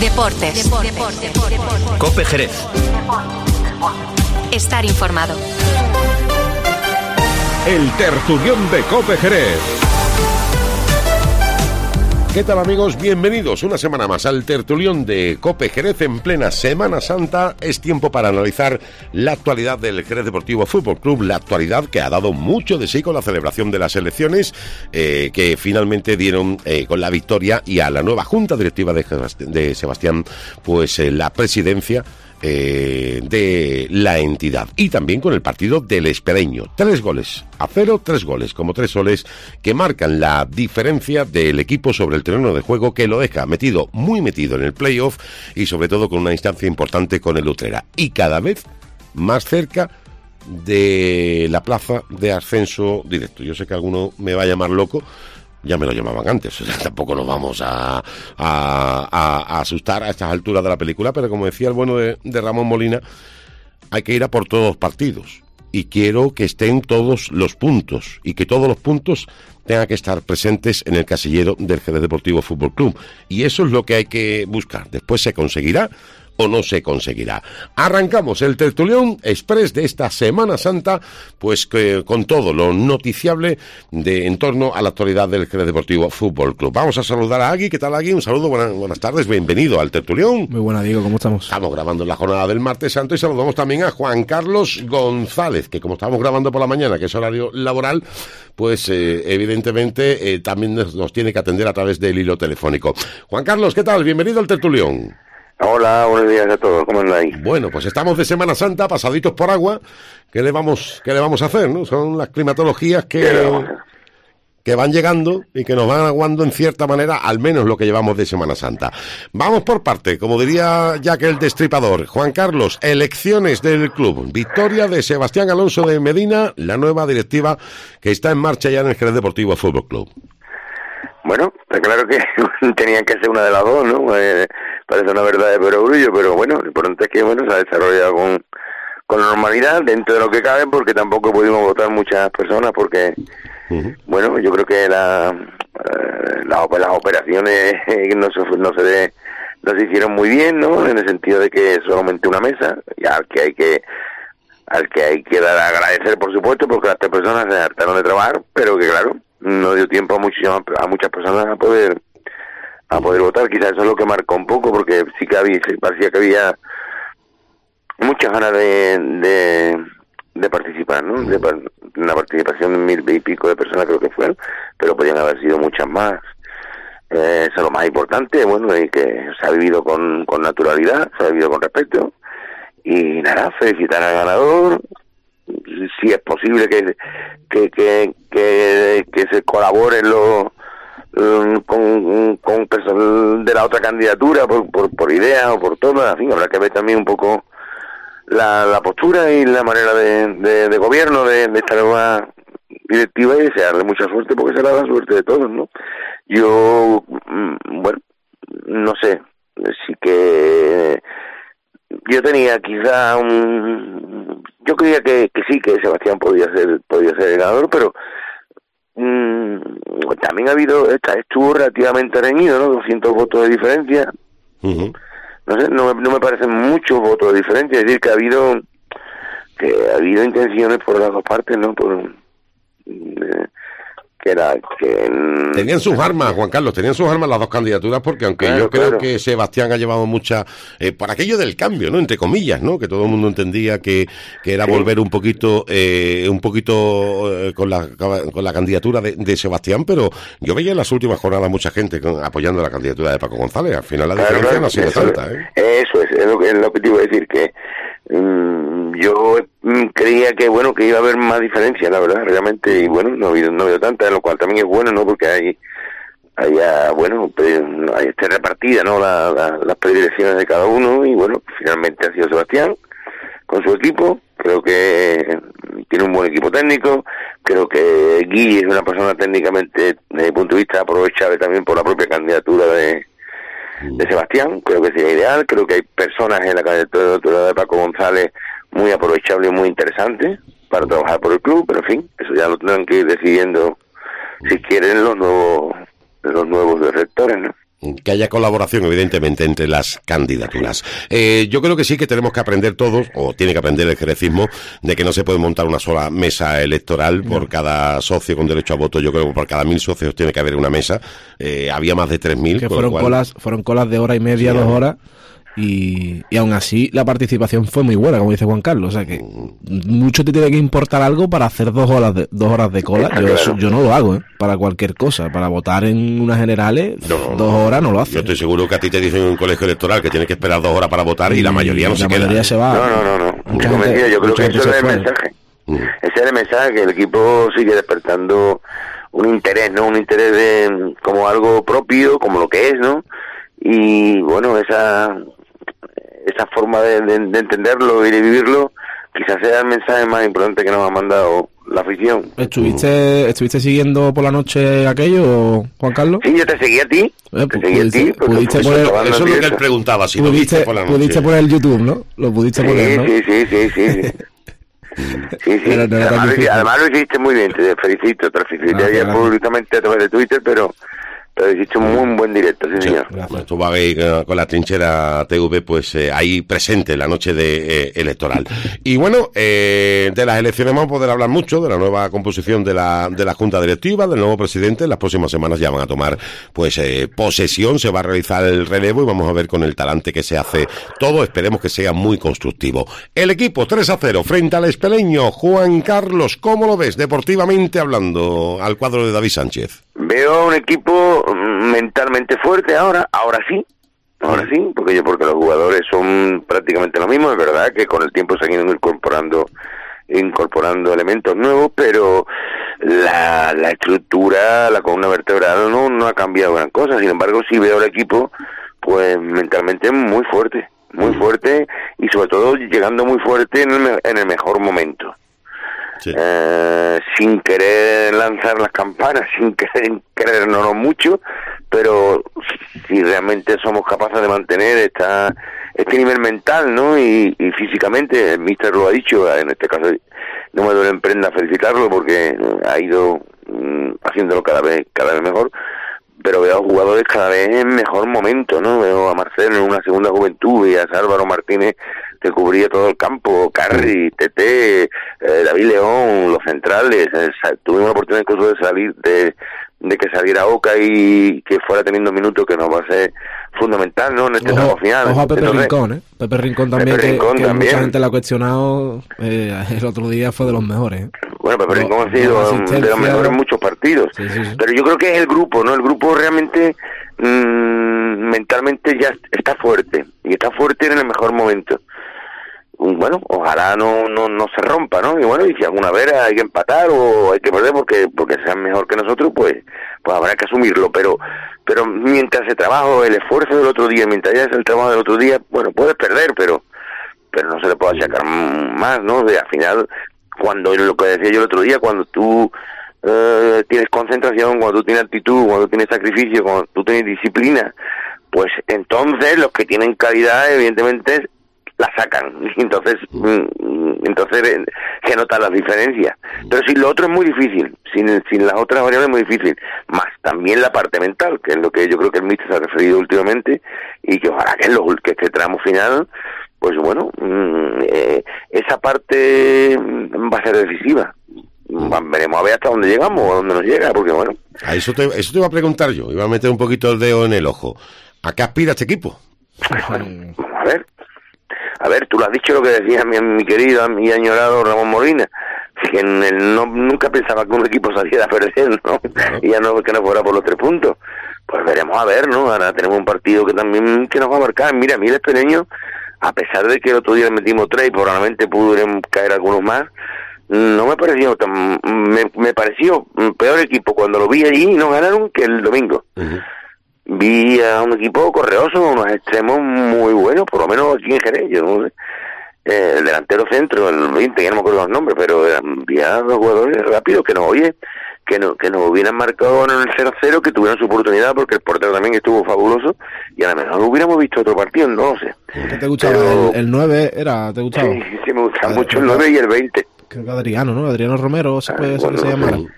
Deportes. COPE Jerez. Estar informado. El tertulión de COPE Jerez. ¿Qué tal, amigos? Bienvenidos una semana más al tertulión de COPE Jerez en plena Semana Santa. Es tiempo para analizar la actualidad del Jerez Deportivo Fútbol Club, la actualidad que ha dado mucho de sí con la celebración de las elecciones que finalmente dieron con la victoria y a la nueva junta directiva de Sebastián, pues la presidencia de la entidad, y también con el partido del Espereño. 3-0, 3 goles, como 3 soles que marcan la diferencia del equipo sobre el terreno de juego, que lo deja muy metido en el playoff y sobre todo con una instancia importante con el Utrera y cada vez más cerca de la plaza de ascenso directo. Yo sé que alguno me va a llamar loco. Ya me lo llamaban antes, o sea, tampoco nos vamos a asustar a estas alturas de la película, pero como decía el bueno de Ramón Molina, hay que ir a por todos los partidos, y quiero que estén todos los puntos, y que todos los puntos tengan que estar presentes en el casillero del Jerez Deportivo Fútbol Club, y eso es lo que hay que buscar. Después se conseguirá o no se conseguirá. Arrancamos el tertulión express de esta Semana Santa, pues con todo lo noticiable en torno a la actualidad del Jerez Deportivo Fútbol Club. Vamos a saludar a Agui. ¿Qué tal, Agui? Un saludo, buenas tardes, bienvenido al tertulión. Muy buena, Diego, ¿cómo estamos? Estamos grabando en la jornada del Martes Santo y saludamos también a Juan Carlos González, que como estamos grabando por la mañana, que es horario laboral, pues evidentemente también nos tiene que atender a través del hilo telefónico. Juan Carlos, ¿qué tal? Bienvenido al tertulión. Hola, buenos días a todos, ¿cómo andáis? Bueno, pues estamos de Semana Santa, pasaditos por agua. ¿Qué le vamos a hacer, no? Son las climatologías que van llegando y que nos van aguando en cierta manera, al menos lo que llevamos de Semana Santa. Vamos por parte, como diría Jack el Destripador. Juan Carlos, elecciones del club. Victoria de Sebastián Alonso de Medina, la nueva directiva que está en marcha ya en el Jerez Deportivo Fútbol Club. Bueno, está claro que tenían que ser una de las dos, ¿no? Parece una verdad de perogrullo, pero bueno, lo importante es que se ha desarrollado con normalidad, dentro de lo que cabe, porque tampoco pudimos votar muchas personas, porque, bueno, yo creo que las operaciones no se hicieron muy bien, ¿no? En el sentido de que solamente una mesa, y al que hay que dar a agradecer, por supuesto, porque las 3 personas se hartaron de trabajar, pero que claro, no dio tiempo a muchas personas a poder votar. Quizás eso es lo que marcó un poco, porque sí que parecía que había muchas ganas de participar, ¿no? De una participación de 1,000 y pico de personas creo que fueron, pero podían haber sido muchas más. Eso es lo más importante, bueno, y que se ha vivido con naturalidad, se ha vivido con respeto, y nada, felicitar al ganador. Si es posible que se colabore con personas de la otra candidatura por idea o por todo, en fin, habrá que ver también un poco la postura y la manera de gobierno de esta nueva directiva, y desearle mucha suerte, porque será la suerte de todos, ¿no? Yo, bueno, no sé, sí que yo tenía quizá yo creía que sí, que Sebastián podía ser el ganador, pero también estuvo relativamente reñido, ¿no? 200 votos de diferencia. No sé, no me parecen muchos votos de diferencia, es decir, que ha habido intenciones por las dos partes, ¿no? Tenían sus armas, Juan Carlos, las dos candidaturas, porque aunque yo creo que Sebastián ha llevado mucha por aquello del cambio, ¿no? Entre comillas, ¿no? Que todo el mundo entendía que era volver un poquito con la candidatura de Sebastián, pero yo veía en las últimas jornadas mucha gente apoyando la candidatura de Paco González. Al final la diferencia no ha sido tanta, ¿eh? Eso es lo que te iba a decir, que yo creía que iba a haber más diferencia, la verdad, realmente, y bueno, no ha habido tanta, lo cual también es bueno, ¿no? Porque hay repartida, ¿no? Las predilecciones de cada uno, y bueno, finalmente ha sido Sebastián con su equipo. Creo que tiene un buen equipo técnico, creo que Guille es una persona técnicamente, desde el punto de vista aprovechable también por la propia candidatura de Sebastián, creo que sería ideal. Creo que hay personas en la candidatura de Paco González muy aprovechables y muy interesantes para trabajar por el club, pero en fin, eso ya lo tendrán que ir decidiendo si quieren los nuevos rectores, ¿no? Que haya colaboración, evidentemente, entre las candidaturas. Yo creo que sí que tenemos que aprender todos, o tiene que aprender el jerecismo, de que no se puede montar una sola mesa electoral por cada socio con derecho a voto. Yo creo que por cada 1.000 socios tiene que haber una mesa. Había más de 3.000. Que fueron colas de hora y media, sí, 2 horas. Y aún así la participación fue muy buena, como dice Juan Carlos. O sea que mucho te tiene que importar algo para hacer 2 horas de cola. Yo no lo hago, para cualquier cosa. Para votar en unas generales, 2 horas no lo hace. Yo estoy seguro que a ti te dicen en un colegio electoral que tienes que esperar 2 horas para votar y la mayoría no se queda. La mayoría se va. No. Yo creo que eso es el mensaje. Ese es el mensaje, que el equipo sigue despertando un interés, ¿no? Un interés de, como algo propio, como lo que es, ¿no? Y bueno, esa forma de entenderlo y de vivirlo quizás sea el mensaje más importante que nos ha mandado la afición. ¿Estuviste siguiendo por la noche aquello, Juan Carlos? Sí, yo te seguí a ti. Pudiste poner, eso es lo que él preguntaba, si pudiste poner el YouTube, ¿no? Lo pudiste poner, ¿no? Sí. Sí. Además lo hiciste muy bien, te felicito. Te felicité ayer públicamente a través de Twitter, pero hiciste un buen directo, sí, señor. Bueno, estuvo ahí con la trinchera TV, pues ahí presente la noche de electoral. Y bueno, de las elecciones vamos a poder hablar mucho, de la nueva composición de la Junta Directiva, del nuevo presidente. En las próximas semanas ya van a tomar pues posesión, se va a realizar el relevo y vamos a ver con el talante que se hace todo. Esperemos que sea muy constructivo. El equipo 3-0 frente al Espeleño. Juan Carlos, ¿cómo lo ves deportivamente hablando al cuadro de David Sánchez? Veo un equipo mentalmente fuerte ahora sí, porque los jugadores son prácticamente los mismos. Es verdad que con el tiempo se han ido incorporando elementos nuevos, pero la estructura, la columna vertebral no ha cambiado gran cosa. Sin embargo, sí veo el equipo pues mentalmente muy fuerte y sobre todo llegando muy fuerte en el mejor momento. Sí. Sin querer lanzar las campanas, sin querernos mucho, pero si realmente somos capaces de mantener este nivel mental, ¿no? Y físicamente, el míster lo ha dicho, en este caso no me duele en prenda felicitarlo porque ha ido haciéndolo cada vez mejor, pero veo a jugadores cada vez en mejor momento, ¿no? Veo a Marcelo en una segunda juventud y a Álvaro Martínez que cubría todo el campo, Carri, Tete, David León, los centrales. Tuvimos la oportunidad incluso de salir de que saliera Oca y que fuera teniendo minutos, que nos va a ser fundamental, ¿no? En este tramo final. Ojo a Pepe Rincón, Pepe Rincón también, que mucha gente lo ha cuestionado. El otro día fue de los mejores. Bueno, Pepe Rincón ha sido de los mejores en muchos partidos. Sí. Pero yo creo que es el grupo, ¿no? El grupo realmente mentalmente ya está fuerte, y está fuerte en el mejor momento. Bueno, ojalá no se rompa, ¿no? Y bueno, y si alguna vez hay que empatar o hay que perder porque sean mejor que nosotros, pues habrá que asumirlo, pero mientras se trabaja el esfuerzo del otro día, mientras ya es el trabajo del otro día, bueno, puedes perder, pero no se le puede achacar más, ¿no? Al final, cuando lo que decía yo el otro día, cuando tú tienes concentración, cuando tú tienes actitud, cuando tú tienes sacrificio, cuando tú tienes disciplina, pues entonces los que tienen calidad, evidentemente, la sacan, entonces se notan las diferencias. Pero si lo otro es muy difícil, sin las otras variables es muy difícil, más también la parte mental, que es lo que yo creo que el míster se ha referido últimamente, y que ojalá que este tramo final, pues bueno, esa parte va a ser decisiva. Veremos a ver hasta dónde llegamos o dónde nos llega, porque bueno. Eso te iba a preguntar yo, iba a meter un poquito el dedo en el ojo. ¿A qué aspira este equipo? A ver, tú lo has dicho, lo que decía mi querido y añorado Ramón Molina, que nunca pensaba que un equipo saliera a perder, ¿no? Claro. Y ya no que no fuera por los 3 puntos. Pues veremos a ver, ¿no? Ahora tenemos un partido que nos va a marcar. Mira, a mí el Espeleño, a pesar de que el otro día le metimos 3 y probablemente pudieran caer algunos más, no me pareció me pareció un peor equipo cuando lo vi allí y no ganaron que el domingo. Uh-huh. Vi a un equipo correoso, unos extremos muy buenos, por lo menos aquí en Jerez, yo no sé. El delantero centro, el 20, ya no me acuerdo los nombres, pero vi a los jugadores rápidos que nos hubieran marcado en el 0-0, que tuvieran su oportunidad, porque el portero también estuvo fabuloso, y a lo mejor hubiéramos visto otro partido, no lo sé. ¿Qué te gustaba? ¿El 9 era? ¿Te gustaba? Sí, me gustaba mucho el 9 y el 20. Creo que Adriano, ¿no? Adriano Romero, se puede que se llamara.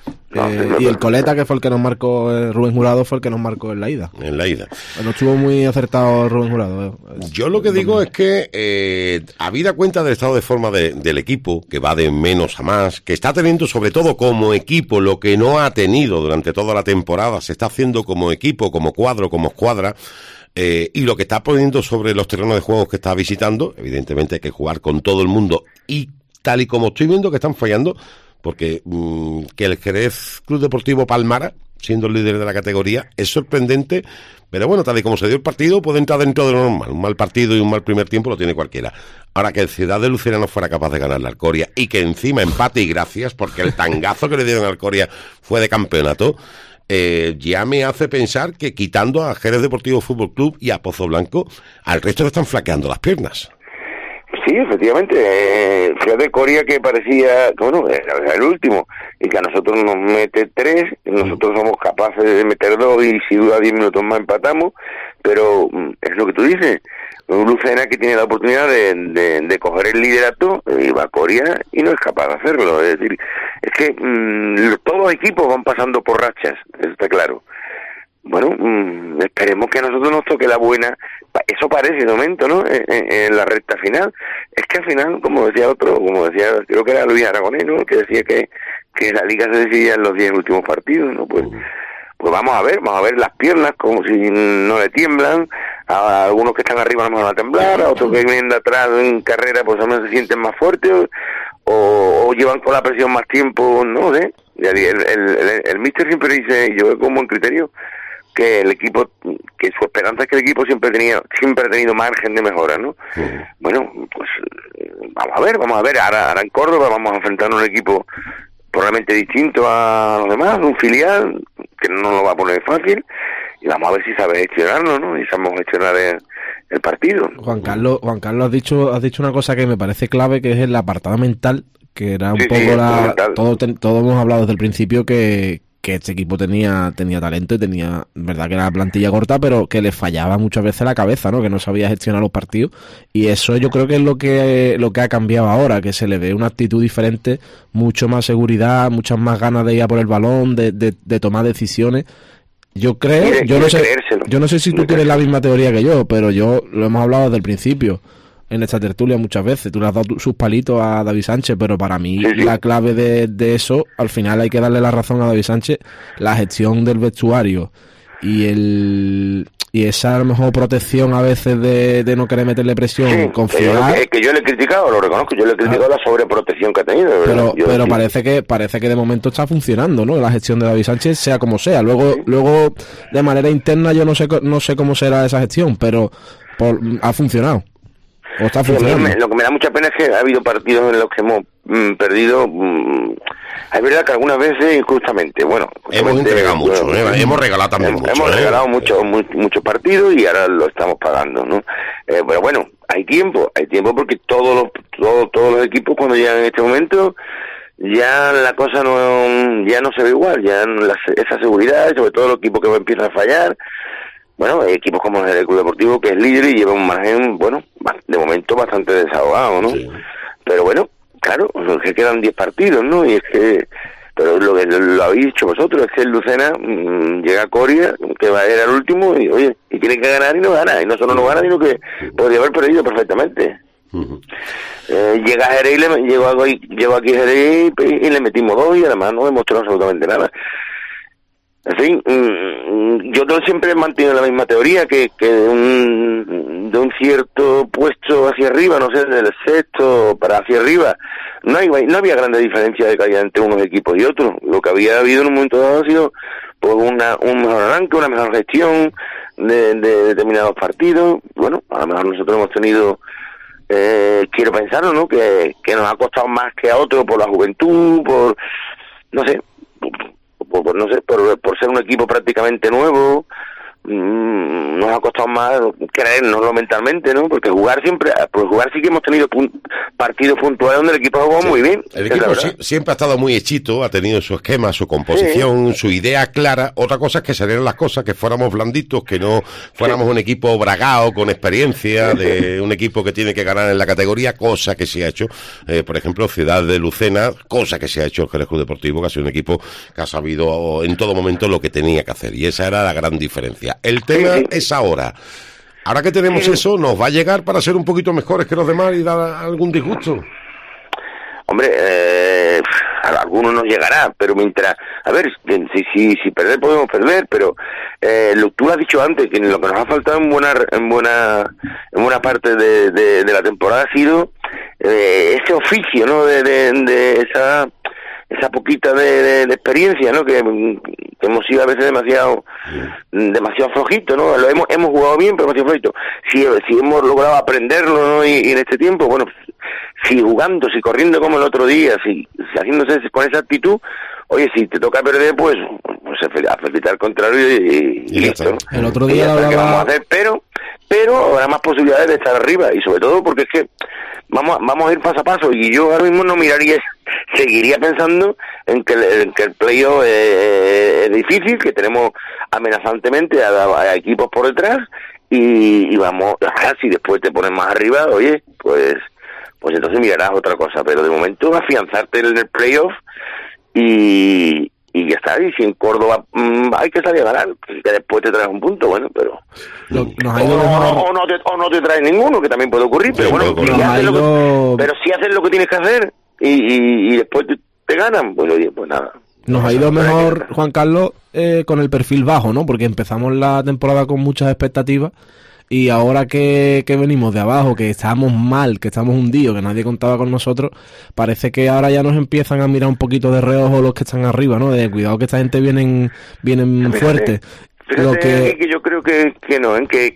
Y el Coleta, que fue el que nos marcó, Rubén Jurado, fue el que nos marcó en la ida. En la ida. No estuvo muy acertado Rubén Jurado. Yo lo que digo es que, habida cuenta del estado de forma del equipo, que va de menos a más, que está teniendo sobre todo como equipo lo que no ha tenido durante toda la temporada, se está haciendo como equipo, como cuadro, como escuadra, y lo que está poniendo sobre los terrenos de juego que está visitando, evidentemente hay que jugar con todo el mundo, y tal y como estoy viendo que están fallando, porque que el Jerez Club Deportivo Palmara, siendo el líder de la categoría, es sorprendente, pero bueno, tal y como se dio el partido, puede entrar dentro de lo normal. Un mal partido y un mal primer tiempo lo tiene cualquiera. Ahora, que el Ciudad de Lucena no fuera capaz de ganar la Alcoria y que encima empate y gracias, porque el tangazo que le dieron a Alcoria fue de campeonato, ya me hace pensar que quitando a Jerez Deportivo Fútbol Club y a Pozo Blanco, al resto le están flaqueando las piernas. Sí, efectivamente, fíjate, Coria, que parecía, bueno, era el último, y que a nosotros nos mete 3, nosotros somos capaces de meter 2, y si dura 10 minutos más empatamos, pero es lo que tú dices, un Lucena que tiene la oportunidad de coger el liderato, y va a Coria y no es capaz de hacerlo. Es decir, es que todos los equipos van pasando por rachas, eso está claro. Bueno, esperemos que a nosotros nos toque la buena. Eso parece de momento, ¿no? En la recta final. Es que al final, como decía creo que era Luis Aragonés, ¿no? Que decía que la liga se decidía en los 10 últimos partidos, ¿no? Pues vamos a ver las piernas como si no le tiemblan. A algunos que están arriba no van a temblar, a otros que vienen de atrás en carrera pues a menos se sienten más fuertes o llevan con la presión más tiempo, no sé. El míster siempre dice, y yo veo con buen criterio, que el equipo, que su esperanza es que el equipo siempre ha tenido margen de mejora, ¿no? Bueno, pues vamos a ver, ahora en Córdoba vamos a enfrentar un equipo probablemente distinto a los demás, un filial que no lo va a poner fácil, y vamos a ver si sabe gestionarlo, ¿no? Y sabemos gestionar el partido. Juan Carlos, has dicho una cosa que me parece clave, que es el apartado mental, que era un poco todos hemos hablado desde el principio que este equipo tenía talento y tenía, verdad que era la plantilla corta, pero que le fallaba muchas veces la cabeza, ¿no? Que no sabía gestionar los partidos, y eso yo creo que es lo que ha cambiado ahora, que se le ve una actitud diferente, mucho más seguridad, muchas más ganas de ir a por el balón, de tomar decisiones. Yo creo, yo no sé si tú tienes la misma teoría que yo, pero yo lo hemos hablado desde el principio en esta tertulia muchas veces. Tú le has dado sus palitos a David Sánchez, pero para mí la clave de eso, al final hay que darle la razón a David Sánchez, la gestión del vestuario y esa a lo mejor protección a veces de no querer meterle presión, confiar. Que yo le he criticado, lo reconozco, yo le he criticado la sobreprotección que ha tenido. Pero parece que de momento está funcionando, ¿no? La gestión de David Sánchez, sea como sea. Luego de manera interna yo no sé cómo será esa gestión, pero ha funcionado. Está funcionando. Lo que me da mucha pena es que ha habido partidos en los que hemos perdido. Es verdad que algunas veces injustamente. Bueno, hemos entregado mucho, hemos regalado también mucho. Hemos regalado muchos partidos y ahora lo estamos pagando, ¿no? Pero bueno, hay tiempo porque todos los equipos cuando llegan en este momento ya la cosa ya no se ve igual, ya esa seguridad, sobre todo los equipos que empiezan a fallar. Bueno, hay equipos como el Club Deportivo, que es líder y lleva un margen, bueno, de momento bastante desahogado, ¿no? Sí. Pero bueno, claro, que quedan 10 partidos, ¿no? Y es que, pero lo que lo habéis dicho vosotros, es que el Lucena llega a Coria, que va a ir al último, y oye, y tiene que ganar y no gana. Y no solo no gana, sino que podría haber perdido perfectamente. Llega Jerez llegó aquí Jerez y le metimos 2 y además no demostró absolutamente nada. En fin, yo siempre he mantenido la misma teoría, que de un cierto puesto hacia arriba, no sé, del sexto para hacia arriba, no había grande diferencia de calidad entre unos equipos y otros. Lo que había habido en un momento dado ha sido pues un mejor arranque, una mejor gestión de determinados partidos. Bueno, a lo mejor nosotros hemos tenido, quiero pensarlo, ¿no? Que nos ha costado más que a otros por la juventud, por, no sé, por ser un equipo prácticamente nuevo, no nos ha costado más creérnoslo mentalmente, ¿no? Porque jugar sí que hemos tenido partidos puntuales donde el equipo ha jugado muy bien. El equipo siempre ha estado muy hechito, ha tenido su esquema, su composición, su idea clara. Otra cosa es que salieran las cosas, que fuéramos blanditos, que no fuéramos un equipo bragado, con experiencia, de un equipo que tiene que ganar en la categoría, cosa que se ha hecho, por ejemplo, Ciudad de Lucena, cosa que se ha hecho el Jerez Club Deportivo, que ha sido un equipo que ha sabido en todo momento lo que tenía que hacer, y esa era la gran diferencia. El tema es ahora que tenemos eso, ¿nos va a llegar para ser un poquito mejores que los demás y dar algún disgusto? Hombre, a algunos nos llegará, pero mientras, a ver, si perder podemos perder, pero tú lo has dicho antes, que lo que nos ha faltado en buena parte de la temporada ha sido ese oficio, ¿no? De esa poquita de experiencia, ¿no? Que hemos sido a veces demasiado flojito, ¿no? Hemos jugado bien, pero demasiado flojito. Si hemos logrado aprenderlo, ¿no? Y en este tiempo, bueno, si jugando, si corriendo como el otro día, si haciéndose con esa actitud, oye, si te toca perder, pues a felicitar al contrario y listo, ¿no? El otro día ¿qué vamos a hacer? Pero habrá más posibilidades de estar arriba, y sobre todo porque es que vamos a ir paso a paso, y yo ahora mismo no seguiría pensando en que el playoff es difícil, que tenemos amenazantemente a equipos por detrás, y vamos, si después te pones más arriba, oye, pues entonces mirarás otra cosa, pero de momento afianzarte en el playoff y ya está. Y si en Córdoba hay que salir a ganar, que después te traes un punto, bueno, pero o no te traes ninguno, que también puede ocurrir, pero bueno, pero si haces lo que tienes que hacer y después te ganan, pues oye, pues nada. Nos ha ido mejor, Juan Carlos, con el perfil bajo, ¿no? Porque empezamos la temporada con muchas expectativas, y ahora que venimos de abajo, que estábamos mal, que estamos hundidos, que nadie contaba con nosotros, parece que ahora ya nos empiezan a mirar un poquito de reojo los que están arriba, ¿no? De cuidado, que esta gente vienen fuerte. Fíjate que yo creo que no,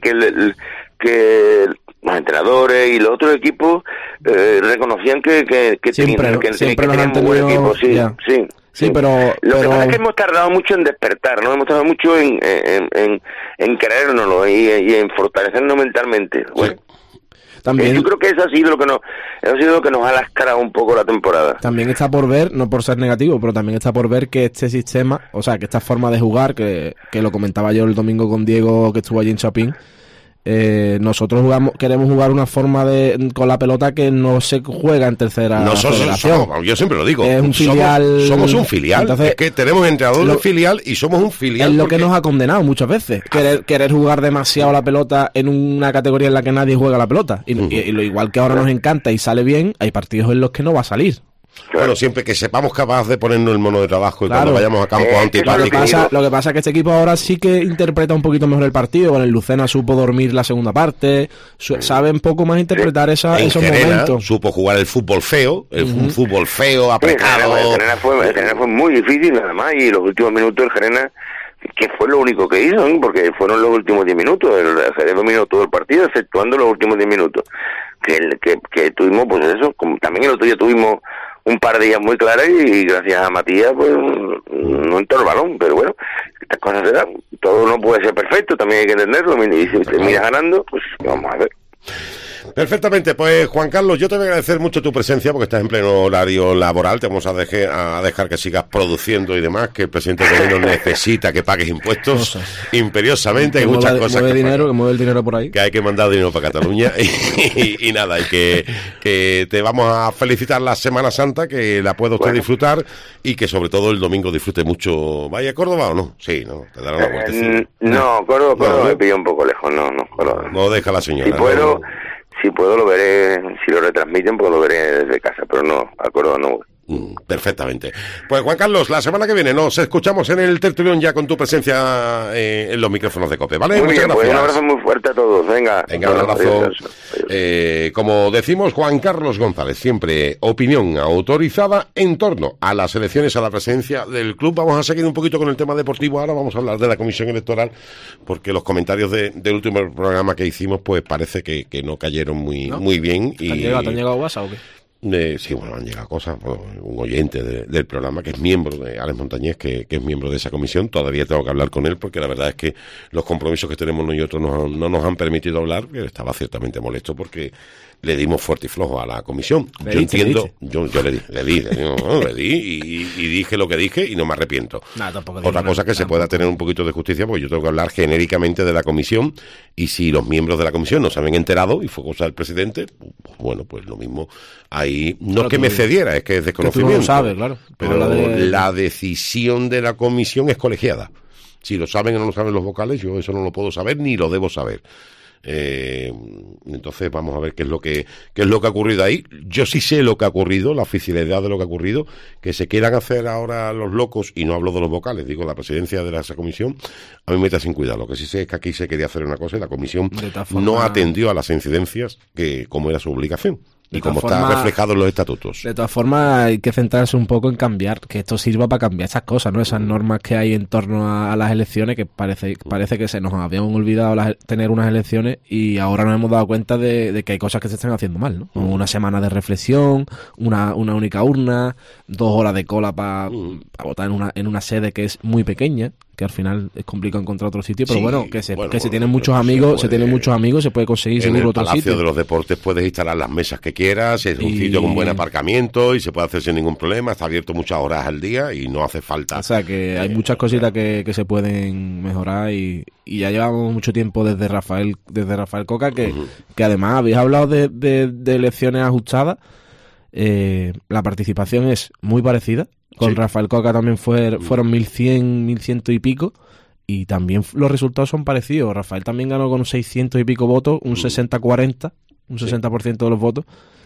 que los entrenadores y los otros equipos reconocían que siempre nos han tenido buen equipo, sí, pero lo que pasa es que hemos tardado mucho en despertar, ¿no? Hemos tardado mucho en creérnoslo y en fortalecernos mentalmente. Bueno, también yo creo que eso ha sido lo que nos ha lascado un poco la temporada. También está por ver, no por ser negativo, pero también está por ver que este sistema, o sea, que esta forma de jugar, que lo comentaba yo el domingo con Diego, que estuvo allí en Chapín, nosotros queremos jugar una forma con la pelota que no se juega en tercera federación. Yo siempre lo digo, es un filial, somos un filial. Entonces, es que tenemos entrenador de filial y somos un filial. Es lo que nos ha condenado muchas veces, querer jugar demasiado la pelota en una categoría en la que nadie juega la pelota, y lo igual que ahora nos encanta y sale bien, hay partidos en los que no va a salir. Bueno, siempre que sepamos capaz de ponernos el mono de trabajo y cuando vayamos a campo antipático. Lo que pasa es que este equipo ahora sí que interpreta un poquito mejor el partido. Con el Lucena supo dormir la segunda parte, sabe un poco más interpretar esos momentos. Supo jugar el fútbol feo, un fútbol feo, apretado. El Gerena fue muy difícil, además, y los últimos minutos el Gerena, que fue lo único que hizo, ¿no? Porque fueron los últimos 10 minutos, el Jerez dominó todo el partido, exceptuando los últimos 10 minutos. Que tuvimos, pues eso, como también el otro día tuvimos un par de días muy claras y gracias a Matías pues no entró el balón, pero bueno, estas cosas se dan, todo no puede ser perfecto, también hay que entenderlo, y si terminas ganando, pues vamos a ver. Perfectamente, pues Juan Carlos, yo te voy a agradecer mucho tu presencia porque estás en pleno horario laboral, te vamos a dejar que sigas produciendo y demás, que el presidente del gobierno necesita que pagues impuestos imperiosamente, hay muchas cosas que mueve el dinero por ahí, que hay que mandar dinero para Cataluña y nada, y que te vamos a felicitar la Semana Santa, que la pueda usted disfrutar y que sobre todo el domingo disfrute mucho. ¿Vaya a Córdoba o no? Sí, ¿no? Te dará una vueltecita. No, Córdoba me pilla un poco lejos, Córdoba. No deja la señora. Si puedo lo veré, si lo retransmiten pues lo veré desde casa, pero no, a Córdoba no. Perfectamente. Pues Juan Carlos, la semana que viene nos escuchamos en el tertulión ya con tu presencia en los micrófonos de COPE, ¿vale? Muy bien, pues un abrazo muy fuerte a todos. Venga, un abrazo. Adiós. Como decimos, Juan Carlos González, siempre opinión autorizada en torno a las elecciones a la presidencia del club. Vamos a seguir un poquito con el tema deportivo. Ahora vamos a hablar de la comisión electoral, porque los comentarios del último programa que hicimos, pues parece que no cayeron muy bien. ¿Te han llegado WhatsApp o qué? Sí, bueno, han llegado cosas. Bueno, un oyente del programa que es miembro de Alex Montañés, que es miembro de esa comisión. Todavía tengo que hablar con él porque la verdad es que los compromisos que tenemos nosotros no nos han permitido hablar. Él estaba ciertamente molesto porque le dimos fuerte y flojo a la comisión. Yo entiendo, yo le di y dije lo que dije y no me arrepiento. Otra cosa que se pueda tener un poquito de justicia, porque yo tengo que hablar genéricamente de la comisión, y si los miembros de la comisión no se habían enterado y fue cosa del presidente, pues bueno, pues lo mismo ahí, no es que me cediera, es que es desconocimiento. Que tú no lo sabes, claro. Pero la decisión de la comisión es colegiada. Si lo saben o no lo saben los vocales, yo eso no lo puedo saber ni lo debo saber. Entonces vamos a ver qué es lo que ha ocurrido ahí. Yo sí sé lo que ha ocurrido, la oficialidad de lo que ha ocurrido. Que se quieran hacer ahora los locos, y no hablo de los vocales, digo la presidencia de esa comisión, a mí me está sin cuidado. Lo que sí sé es que aquí se quería hacer una cosa y la comisión no atendió a las incidencias que como era su obligación. Y como está reflejado en los estatutos. De todas formas, hay que centrarse un poco en cambiar, que esto sirva para cambiar esas cosas, ¿no? Esas normas que hay en torno a las elecciones, que parece que se nos habían olvidado tener unas elecciones, y ahora nos hemos dado cuenta de que hay cosas que se están haciendo mal, ¿no? Una semana de reflexión, una única urna, 2 horas de cola para votar en una sede que es muy pequeña, que al final es complicado encontrar otro sitio, pero se tienen muchos amigos, se puede conseguir seguro otro sitio. En el Palacio de los Deportes puedes instalar las mesas que quieras, es un sitio con buen aparcamiento y se puede hacer sin ningún problema, está abierto muchas horas al día y no hace falta. O sea que hay muchas cositas que se pueden mejorar, y ya llevamos mucho tiempo desde Rafael Coca, que además habéis hablado de elecciones ajustadas. La participación es muy parecida. Con Rafael Coca también fueron 1100 y pico, y también los resultados son parecidos. Rafael también ganó con 600 y pico votos, un 60-40, un 60% de los votos,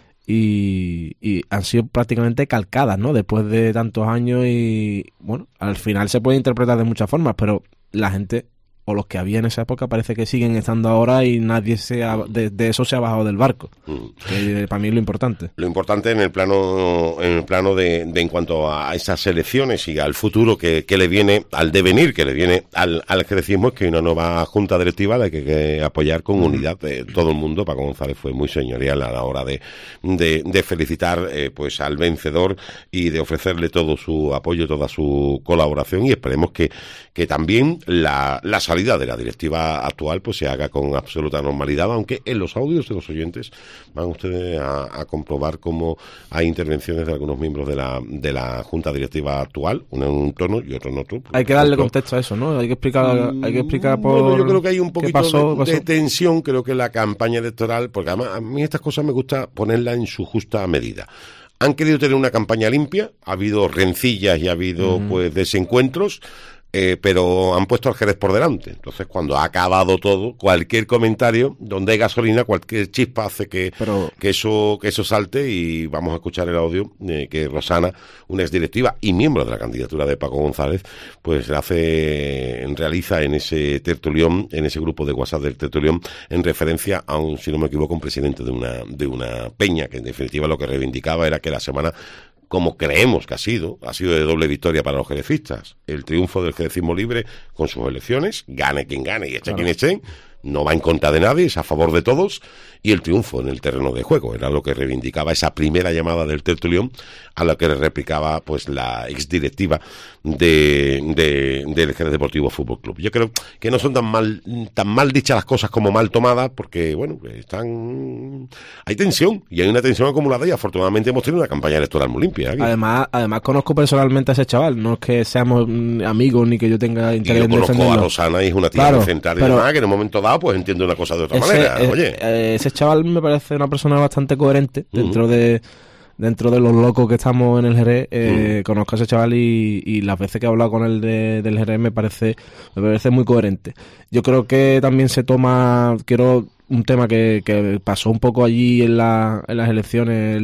y han sido prácticamente calcadas, ¿no? Después de tantos años, y bueno, al final se puede interpretar de muchas formas, pero la gente, o los que había en esa época, parece que siguen estando ahora, y nadie de eso se ha bajado del barco. Que para mí es lo importante. Lo importante en el plano de en cuanto a esas elecciones y al futuro que le viene, al devenir que le viene al jerezismo, es que hay una nueva junta directiva la que hay que apoyar con unidad de todo el mundo. Paco González fue muy señorial a la hora de felicitar pues al vencedor y de ofrecerle todo su apoyo, toda su colaboración, y esperemos que también la salida de la directiva actual pues se haga con absoluta normalidad, aunque en los audios de los oyentes van ustedes a comprobar cómo hay intervenciones de algunos miembros de la junta directiva actual, uno en un tono y otro en otro. Hay que darle contexto a eso, ¿no? Hay que explicar por bueno, yo creo que hay un poquito de tensión. Creo que la campaña electoral, porque además a mí estas cosas me gusta ponerlas en su justa medida. Han querido tener una campaña limpia, ha habido rencillas y ha habido pues desencuentros, pero han puesto al Jerez por delante. Entonces, cuando ha acabado todo, cualquier comentario, donde hay gasolina, cualquier chispa hace que eso salte. Y vamos a escuchar el audio que Rosana, una exdirectiva y miembro de la candidatura de Paco González, pues realiza en ese tertulión, en ese grupo de WhatsApp del tertulión, en referencia a si no me equivoco, un presidente de una peña, que en definitiva lo que reivindicaba era que la semana, como creemos que ha sido de doble victoria para los jerezistas. El triunfo del jerezismo libre con sus elecciones, gane quien gane y eche quien eche, no va en contra de nadie, es a favor de todos, y el triunfo en el terreno de juego era lo que reivindicaba esa primera llamada del tertulión, a la que le replicaba pues la exdirectiva del Jerez Deportivo Fútbol Club. Yo creo que no son tan mal dichas las cosas como mal tomadas, porque bueno, hay tensión, y hay una tensión acumulada, y afortunadamente hemos tenido una campaña electoral muy limpia aquí. Además conozco personalmente a ese chaval, no es que seamos amigos ni que yo tenga interés en defenderlo. Yo conozco a Rosana, y es una tía muy central, y demás, que en un momento dado pues entiende una cosa de otra manera. Ese chaval me parece una persona bastante coherente dentro de los locos que estamos en el Jerez. Conozco a ese chaval y las veces que he hablado con él del Jerez me parece muy coherente. Yo creo que también un tema que pasó un poco allí en las elecciones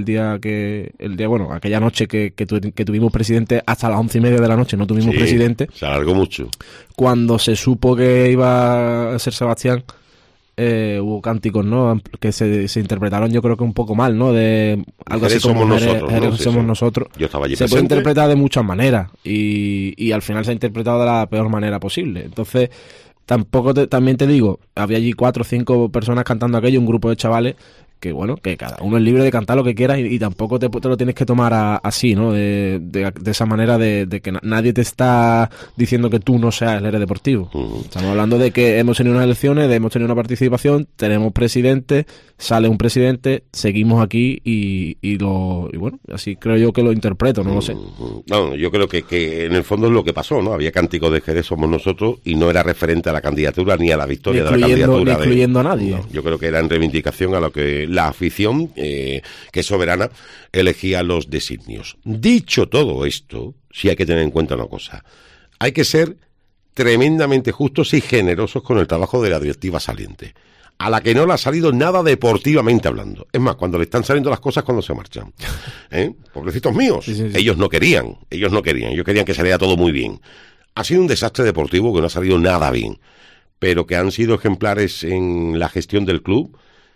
aquella noche que tuvimos presidente hasta las 11:30 de la noche, no tuvimos presidente. Se alargó mucho. Cuando se supo que iba a ser Sebastián, hubo cánticos, ¿no? Que se interpretaron, yo creo que un poco mal, ¿no? De algo así como somos nosotros. Yo estaba allí presente. Se puede interpretar de muchas maneras y al final se ha interpretado de la peor manera posible. Entonces, también te digo, había allí 4 o 5 personas cantando aquello, un grupo de chavales bueno, que cada uno es libre de cantar lo que quiera y tampoco te lo tienes que tomar así, ¿no? De esa manera de que nadie te está diciendo que tú no seas el héroe deportivo. Estamos hablando de que hemos tenido unas elecciones, hemos tenido una participación, tenemos presidente, sale un presidente, seguimos aquí y bueno, así creo yo que lo interpreto, no lo sé. No, yo creo que en el fondo es lo que pasó, ¿no? Había cánticos de Jerez somos nosotros y no era referente a la candidatura ni a la victoria de la candidatura. Ni incluyendo a nadie. No, yo creo que era en reivindicación a lo que la afición, que es soberana, elegía los designios. Dicho todo esto, sí hay que tener en cuenta una cosa. Hay que ser tremendamente justos y generosos con el trabajo de la directiva saliente, a la que no le ha salido nada deportivamente hablando. Es más, cuando le están saliendo las cosas cuando se marchan. Pobrecitos míos. Sí. Ellos no querían, ellos querían que saliera todo muy bien. Ha sido un desastre deportivo que no ha salido nada bien, pero que han sido ejemplares en la gestión del club,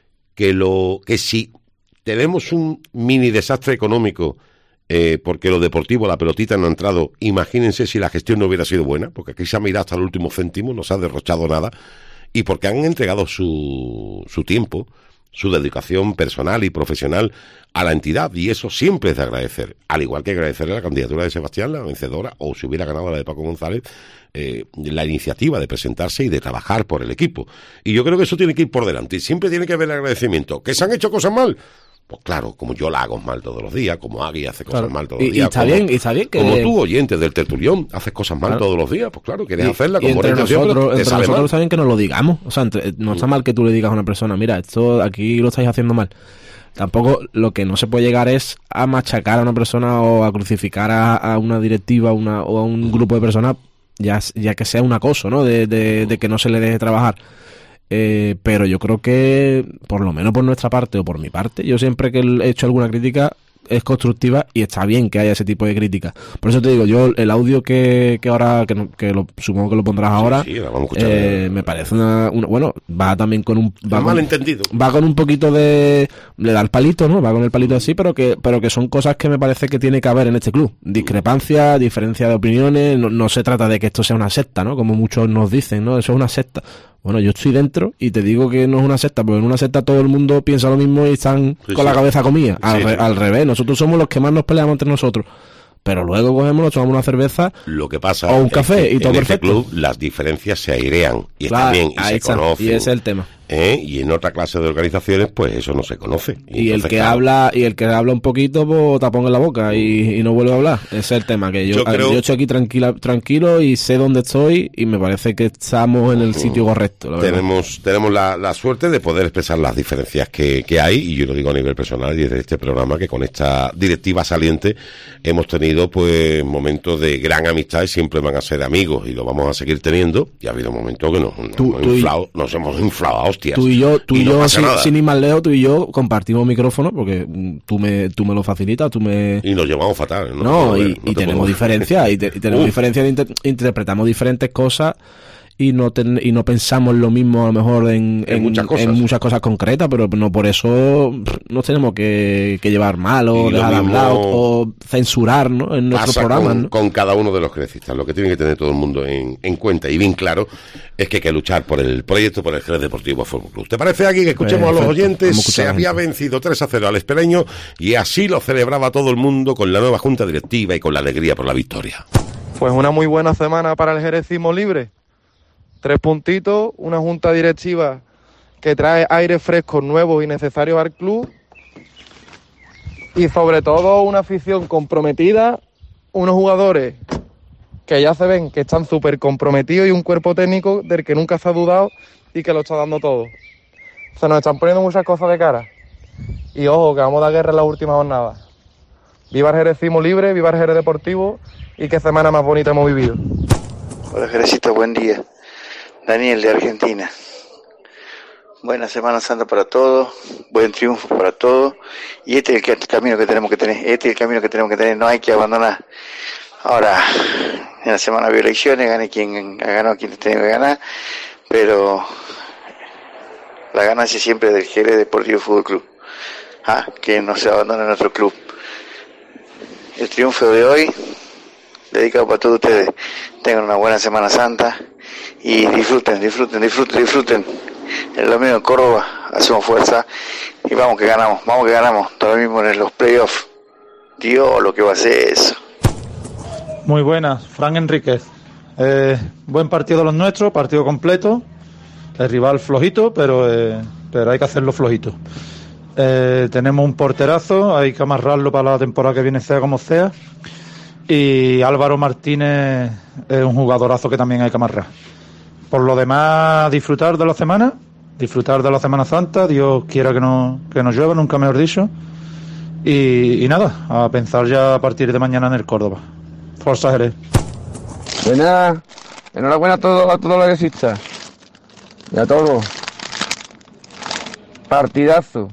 que si tenemos un mini desastre económico, porque lo deportivo, la pelotita no ha entrado, imagínense si la gestión no hubiera sido buena, porque aquí se ha mirado hasta el último céntimo, no se ha derrochado nada, y porque han entregado su tiempo, su dedicación personal y profesional a la entidad, y eso siempre es de agradecer, al igual que agradecerle la candidatura de Sebastián, la vencedora, o si hubiera ganado la de Paco González, la iniciativa de presentarse y de trabajar por el equipo. Y yo creo que eso tiene que ir por delante, y siempre tiene que haber agradecimiento. ¿Que se han hecho cosas mal? Pues claro, como yo la hago mal todos los días, como Agui hace cosas mal todos los días. Y está bien que... Como tú, oyente del tertulión, haces cosas mal todos los días, pues claro, quieres hacerla con buena intención, pero entre nosotros saben que nos lo digamos. O sea, no está mal que tú le digas a una persona, mira, esto aquí lo estáis haciendo mal. Tampoco lo que no se puede llegar es a machacar a una persona o a crucificar a una directiva o a un grupo de personas, ya que sea un acoso, ¿no? De que no se le deje trabajar. Pero yo creo que, por lo menos por nuestra parte o por mi parte, yo siempre que he hecho alguna crítica es constructiva y está bien que haya ese tipo de crítica. Por eso te digo, yo el audio que ahora, supongo que lo pondrás ahora, sí, vamos a escuchar, me parece bueno, va también con un... malentendido. Va con un poquito le da el palito, ¿no? Va con el palito así, pero que son cosas que me parece que tiene que haber en este club. Discrepancia, diferencia de opiniones, no se trata de que esto sea una secta, ¿no? Como muchos nos dicen, ¿no? Eso es una secta. Bueno, yo estoy dentro y te digo que no es una secta, porque en una secta todo el mundo piensa lo mismo y están con la cabeza comida. Al revés, nosotros somos los que más nos peleamos entre nosotros. Pero luego cogemos, nos tomamos una cerveza, lo que pasa o un café y todo en perfecto. En este club las diferencias se airean y claro, está bien y se conocen. Y ese es el tema. Y en otra clase de organizaciones, pues eso no se conoce. Y el que habla un poquito, pues tapón en la boca y no vuelve a hablar. Ese es el tema, que yo estoy aquí tranquilo y sé dónde estoy y me parece que estamos en el sitio correcto. La tenemos la suerte de poder expresar las diferencias que hay, y yo lo digo a nivel personal y desde este programa, que con esta directiva saliente hemos tenido pues momentos de gran amistad y siempre van a ser amigos y lo vamos a seguir teniendo. Y ha habido momentos que nos hemos inflado a hostias. Tú y yo sin ir más lejos, tú y yo compartimos micrófono porque tú me lo facilitas, y nos llevamos fatal. Y tenemos diferencias, y tenemos diferencias, interpretamos diferentes cosas. Y no pensamos lo mismo a lo mejor en muchas cosas concretas, pero no por eso nos tenemos que llevar mal o dejar de hablar o censurar, ¿no? En nuestros programas, ¿no? Con cada uno de los crecistas. Lo que tiene que tener todo el mundo en cuenta y bien claro es que hay que luchar por el proyecto, por el Jerez Deportivo Fútbol Club. ¿Te parece, aquí que escuchemos a los oyentes? Se había vencido 3-0 al Espereño y así lo celebraba todo el mundo con la nueva junta directiva y con la alegría por la victoria. Pues una muy buena semana para el Jerecismo Libre. 3 puntitos, una junta directiva que trae aire fresco, nuevos y necesarios al club, y sobre todo una afición comprometida, unos jugadores que ya se ven que están súper comprometidos y un cuerpo técnico del que nunca se ha dudado y que lo está dando todo. Se nos están poniendo muchas cosas de cara y ojo, que vamos a dar guerra en la última jornada. Viva el Jerecismo Libre, viva el Jerez Deportivo y qué semana más bonita hemos vivido. Hola Jerecito, buen día. Daniel de Argentina. Buena Semana Santa para todos, buen triunfo para todos, y este es el camino que tenemos que tener, no hay que abandonar. Ahora, en la semana de elecciones, gane quien ha ganado, quien tiene que ganar, pero la ganancia siempre es del Jerez Deportivo Fútbol Club, que no se abandone nuestro club. El triunfo de hoy, dedicado para todos ustedes, tengan una buena Semana Santa, y disfruten. El domingo en Córdoba hacemos fuerza Y vamos que ganamos. Todo lo mismo en los playoffs. Dios, lo que va a hacer eso. Muy buenas, Fran Enríquez. Buen partido de los nuestros, partido completo. El rival flojito, pero hay que hacerlo flojito. Tenemos un porterazo, hay que amarrarlo para la temporada que viene, sea como sea. Y Álvaro Martínez es un jugadorazo que también hay que amarrar. Por lo demás, disfrutar de la Semana Santa. Dios quiera que nos llueva, nunca mejor dicho. Y nada, a pensar ya a partir de mañana en el Córdoba. Forza Jerez. Buenas, enhorabuena a todos los existas y a todos. Partidazo.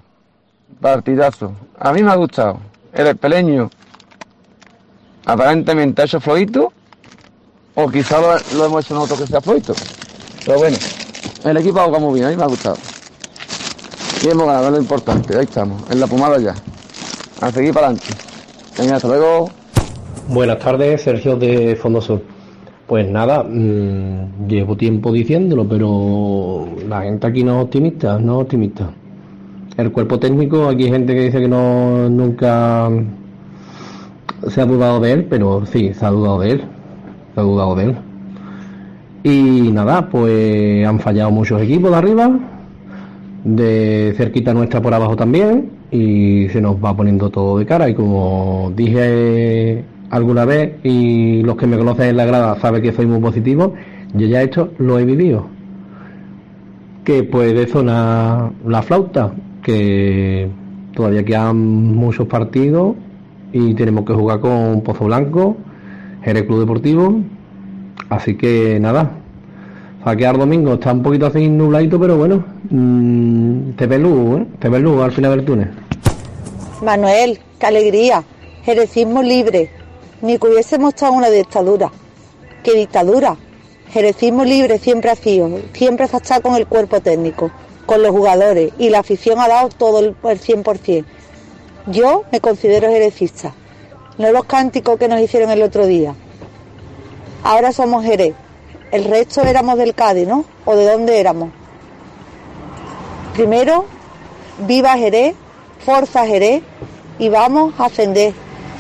A mí me ha gustado. El espeleño aparentemente ha hecho flojito, o quizá lo hemos hecho nosotros que sea flojito. Pero bueno, el equipo ha jugado muy bien, a mí me ha gustado. Y hemos ganado, es lo importante, ahí estamos, en la pomada ya. A seguir para adelante. Venga, hasta luego. Buenas tardes, Sergio de Fondo Sur. Pues nada, llevo tiempo diciéndolo, pero la gente aquí no es optimista. El cuerpo técnico, aquí hay gente que dice que nunca se ha dudado de él, pero sí, se ha dudado de él. Y nada, pues han fallado muchos equipos de arriba, de cerquita nuestra por abajo también, y se nos va poniendo todo de cara. Y como dije alguna vez, y los que me conocen en la grada saben que soy muy positivo, yo ya esto lo he vivido. Que puede sonar la flauta, que todavía quedan muchos partidos y tenemos que jugar con Pozo Blanco, Jerez Club Deportivo, así que nada, saquear domingo está un poquito así nubladito, pero bueno, te ves luz al final del túnel. Manuel, qué alegría, jerecismo libre, ni que hubiésemos estado en una dictadura. ¿Qué dictadura? Jerecismo libre siempre ha sido, siempre se ha estado con el cuerpo técnico, con los jugadores, y la afición ha dado todo el 100%. Yo me considero jerecista, no los cánticos que nos hicieron el otro día. Ahora somos Jerez, el resto éramos del Cádiz, ¿no? ¿O de dónde éramos? Primero, viva Jerez, forza Jerez, y vamos a ascender.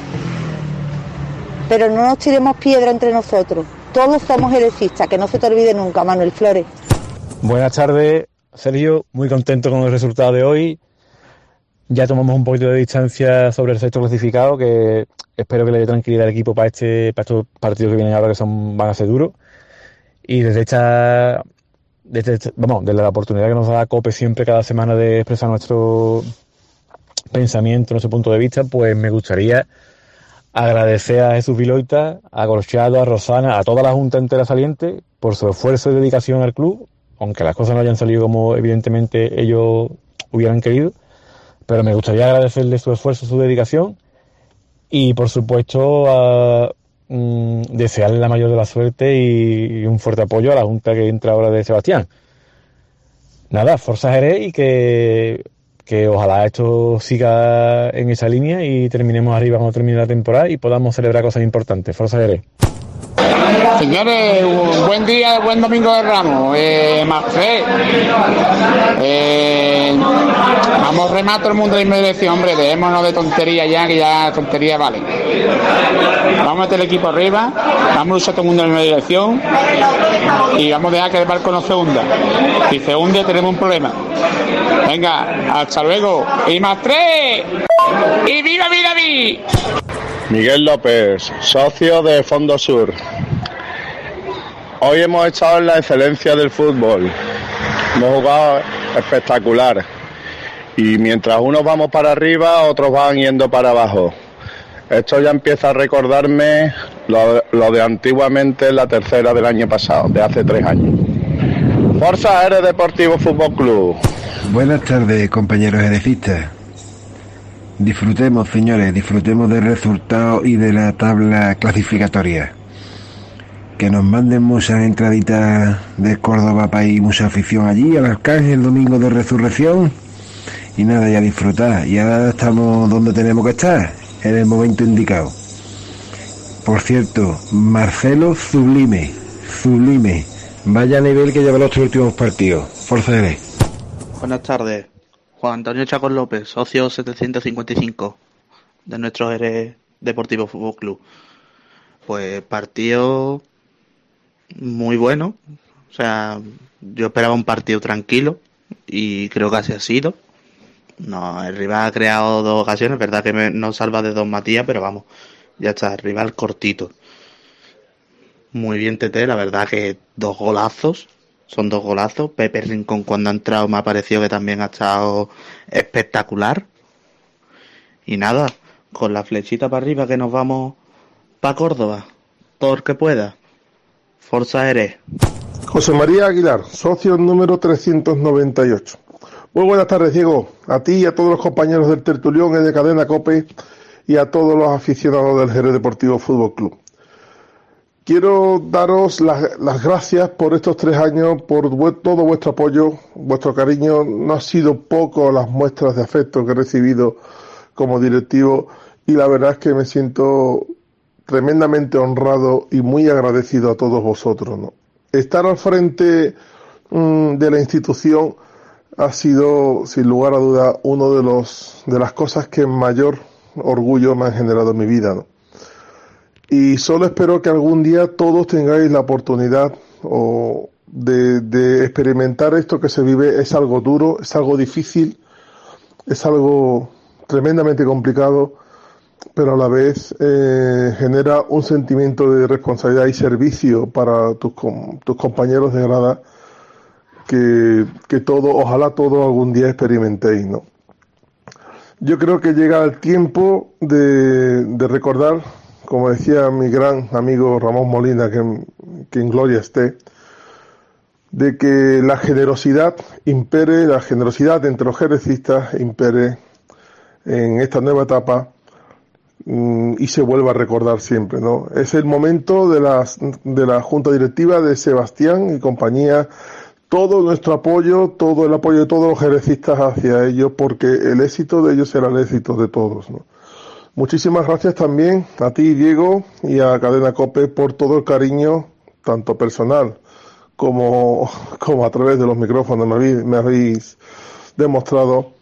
Pero no nos tiremos piedra entre nosotros, todos somos jerecistas, que no se te olvide nunca, Manuel Flores. Buenas tardes, Sergio, muy contento con el resultado de hoy. Ya tomamos un poquito de distancia sobre el sexto clasificado, que espero que le dé tranquilidad al equipo para estos partidos que vienen ahora, que van a ser duros. Y desde la oportunidad que nos da COPE siempre cada semana de expresar nuestro pensamiento, nuestro punto de vista, pues me gustaría agradecer a Jesús Viloita, a Gorchado, a Rosana, a toda la junta entera saliente por su esfuerzo y dedicación al club, aunque las cosas no hayan salido como evidentemente ellos hubieran querido. Pero me gustaría agradecerle su esfuerzo, su dedicación, y por supuesto desearle la mayor de la suerte y un fuerte apoyo a la junta que entra ahora de Sebastián. Nada, forza Jerez, y que ojalá esto siga en esa línea y terminemos arriba cuando termine la temporada y podamos celebrar cosas importantes. Forza Jerez. Señores, un buen día, buen domingo de Ramos. Marcel, vamos remato el mundo de inmediación, hombre, dejémonos de tontería ya, que ya tontería vale. Vamos a meter el equipo arriba, vamos a luchar todo el mundo de inmediación y vamos a dejar que el barco no se hunda. Si se hunde tenemos un problema. Venga, hasta luego. Y más 3. Y viva David. Miguel López, socio de Fondo Sur. Hoy hemos estado en la excelencia del fútbol. Hemos jugado espectacular. Y mientras unos vamos para arriba, otros van yendo para abajo. Esto ya empieza a recordarme lo de antiguamente la tercera del año pasado, de hace 3 años. Forza Jerez Deportivo Fútbol Club. Buenas tardes, compañeros jerecistas. Disfrutemos, señores, disfrutemos del resultado y de la tabla clasificatoria. Que nos manden muchas entraditas de Córdoba para ir, mucha afición allí, al Arcángel, el domingo de resurrección. Y nada, ya disfrutar. Y ahora estamos donde tenemos que estar, en el momento indicado. Por cierto, Marcelo, sublime. Vaya nivel que lleva los 3 últimos partidos. Forza Jerez. Buenas tardes. Juan Antonio Chacón López, socio 755 de nuestro Jerez Deportivo Fútbol Club. Pues partido muy bueno, o sea, yo esperaba un partido tranquilo y creo que así ha sido. No, el rival ha creado 2 ocasiones, verdad que no salva de 2 Matías, pero vamos, ya está, el rival cortito. Muy bien Tete, la verdad que 2 golazos, son 2 golazos. Pepe Rincón cuando ha entrado me ha parecido que también ha estado espectacular. Y nada, con la flechita para arriba que nos vamos para Córdoba, todo el que pueda. Forza Jerez. José María Aguilar, socio número 398. Muy buenas tardes, Diego. A ti y a todos los compañeros del Tertulión y de Cadena COPE y a todos los aficionados del Jerez Deportivo Fútbol Club. Quiero daros las gracias por estos 3 años, por todo vuestro apoyo, vuestro cariño. No ha sido poco las muestras de afecto que he recibido como directivo y la verdad es que me siento tremendamente honrado y muy agradecido a todos vosotros, ¿no? Estar al frente de la institución ha sido, sin lugar a duda, uno de las cosas que mayor orgullo me han generado en mi vida, ¿no? Y solo espero que algún día todos tengáis la oportunidad de experimentar esto que se vive. Es algo duro, es algo difícil, es algo tremendamente complicado, pero a la vez genera un sentimiento de responsabilidad y servicio para tus compañeros de grada que todo, ojalá todo algún día experimentéis, ¿no? Yo creo que llega el tiempo de recordar, como decía mi gran amigo Ramón Molina, que en gloria esté, de que la generosidad impere, la generosidad entre los jerecistas impere en esta nueva etapa y se vuelva a recordar siempre, ¿no? Es el momento de la Junta Directiva de Sebastián y compañía, todo nuestro apoyo, todo el apoyo de todos los jerecistas hacia ellos, porque el éxito de ellos será el éxito de todos, ¿no? Muchísimas gracias también a ti, Diego, y a Cadena COPE por todo el cariño, tanto personal como a través de los micrófonos me habéis demostrado.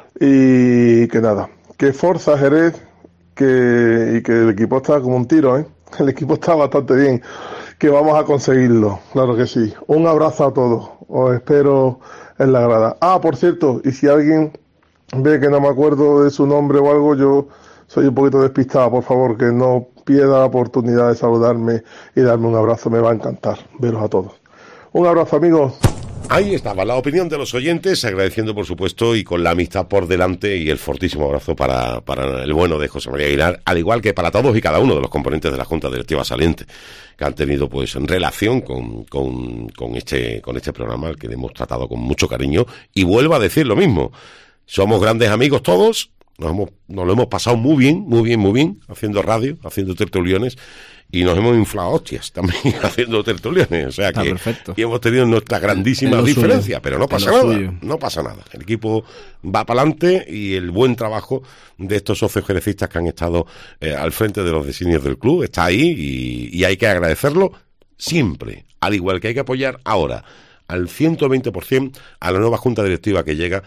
Y que nada, que forza Jerez, y que el equipo está como un tiro, ¿eh? El equipo está bastante bien, que vamos a conseguirlo, claro que sí. Un abrazo a todos, os espero en la grada. Ah, por cierto, y si alguien ve que no me acuerdo de su nombre o algo, yo soy un poquito despistado, por favor, que no pierda la oportunidad de saludarme y darme un abrazo, me va a encantar veros a todos. Un abrazo, amigos. Ahí estaba la opinión de los oyentes, agradeciendo por supuesto y con la amistad por delante y el fortísimo abrazo para el bueno de José María Aguilar, al igual que para todos y cada uno de los componentes de la Junta Directiva saliente que han tenido pues en relación con este programa, al que hemos tratado con mucho cariño. Y vuelvo a decir lo mismo, somos grandes amigos todos, nos lo hemos pasado muy bien haciendo radio, haciendo tertuliones, y nos hemos inflado hostias también haciendo tertuliones, o sea que perfecto. Y hemos tenido nuestra grandísima diferencia, pero no pasa nada, el equipo va para adelante y el buen trabajo de estos socios jerecistas que han estado al frente de los designios del club está ahí y hay que agradecerlo siempre, al igual que hay que apoyar ahora al 120% a la nueva junta directiva que llega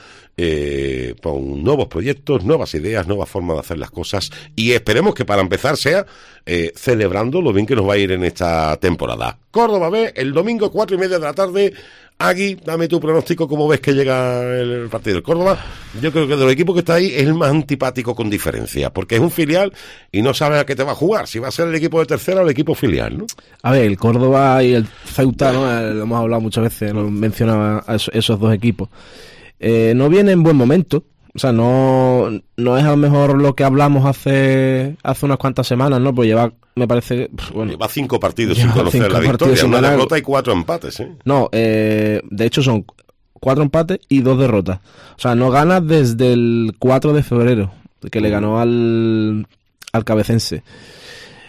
con nuevos proyectos, nuevas ideas, nuevas formas de hacer las cosas, y esperemos que para empezar sea celebrando lo bien que nos va a ir en esta temporada. Córdoba B, el domingo 4:30 de la tarde. Agui, dame tu pronóstico, ¿cómo ves que llega el partido del Córdoba? Yo creo que de los equipos que está ahí es el más antipático con diferencia, porque es un filial y no sabes a qué te va a jugar, si va a ser el equipo de tercera o el equipo filial, ¿no? A ver, el Córdoba y el Ceuta, ¿no? Lo hemos hablado muchas veces, lo mencionaba a esos dos equipos. No viene en buen momento, o sea, no es a lo mejor lo que hablamos hace unas cuantas semanas, ¿no? Pues lleva, me parece, bueno, lleva 5 partidos sin conocer la victoria, una derrota y 4 empates, ¿eh? No, de hecho son 4 empates y 2 derrotas. O sea, no gana desde el 4 de febrero, que le ganó al Cabecense.